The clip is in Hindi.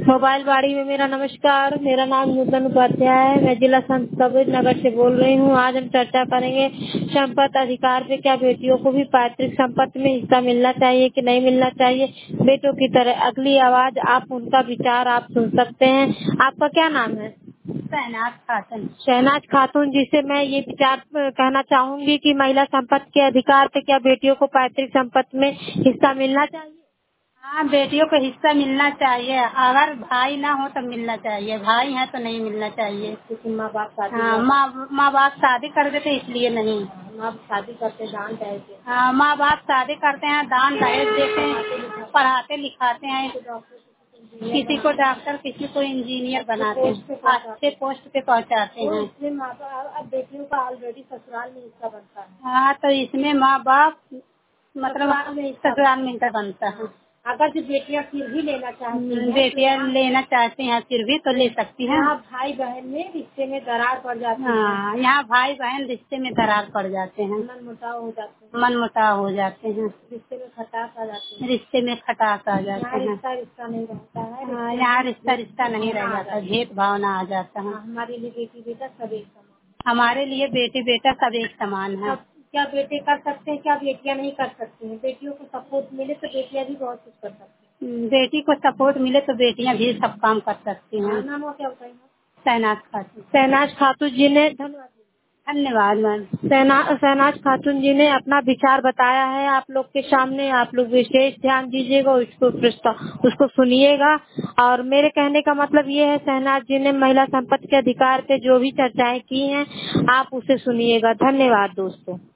मोबाइल बाड़ी में मेरा नमस्कार। मेरा नाम नूतन उपाध्याय है। मैं जिला संत कबीर नगर से बोल रही हूँ। आज हम चर्चा करेंगे संपत्ति अधिकार पे। क्या बेटियों को भी पैतृक संपत्ति में हिस्सा मिलना चाहिए कि नहीं मिलना चाहिए? बेटों की तरह अगली आवाज, आप उनका विचार आप सुन सकते हैं। आपका क्या नाम है? शहनाज खातून। शहनाज खातून जी से मैं ये विचार कहना चाहूंगी कि महिला संपत्ति के अधिकार पे क्या बेटियों को पैतृक संपत्ति में हिस्सा मिलना चाहिए? हाँ, बेटियों को हिस्सा मिलना चाहिए। अगर भाई ना हो तो मिलना चाहिए, भाई है तो नहीं मिलना चाहिए। क्योंकि माँ बाप शादी हाँ, माँ बाप शादी कर देते इसलिए नहीं। माँ बाप शादी करते दान दहेज देते। हाँ, माँ बाप शादी करते हैं, दान दहेज देते हैं, पढ़ाते लिखाते हैं, किसी को डॉक्टर किसी को इंजीनियर बनाते हैं, अच्छे पोस्ट पे पहुँचाते हैं। इसमें माँ बाप अब बेटियों का ऑलरेडी ससुराल में हिस्सा बनता है। हाँ, तो इसमें माँ बाप मतलब ससुराल में हिस्सा बनता है। अगर जो बेटियाँ फिर भी लेना चाहती हैं, बेटियाँ लेना चाहती हैं फिर भी तो ले सकती हैं। यहाँ भाई बहन में रिश्ते में दरार पड़ जाती है। हाँ, यहाँ भाई बहन रिश्ते में दरार पड़ जाते हैं, मनमुटाव हो जाते हैं, मनमुटाव हो जाते हैं, रिश्ते में खटास आ जाती है, रिश्ते में खटास आ जाते यहाँ हैं। रिश्ता नहीं रहता है। हाँ, यहाँ रिश्ता नहीं रह जाता, भेदभाव ना आ जाता है। हमारे लिए बेटी बेटा सब एक समान। हमारे लिए बेटी बेटा सब एक समान है। अब क्या बेटे कर सकते हैं, क्या बेटियां नहीं कर सकती हैं? बेटियों को सपोर्ट मिले तो बेटियां भी बहुत कुछ कर सकती हैं। बेटी को सपोर्ट मिले तो बेटियां भी सब काम कर सकती हैं। नाम हो क्या बताइए? शहनाज खातून। शहनाज खातून जी ने धन्यवाद। धन्यवाद मैम। शहनाज खातून जी ने अपना विचार बताया है आप लोग के सामने। आप लोग विशेष ध्यान दीजिएगा, उसको सुनिएगा। और मेरे कहने का मतलब ये है, शहनाज जी ने महिला संपत्ति के अधिकार पे जो भी चर्चाएं की हैं आप उसे सुनिएगा। धन्यवाद दोस्तों।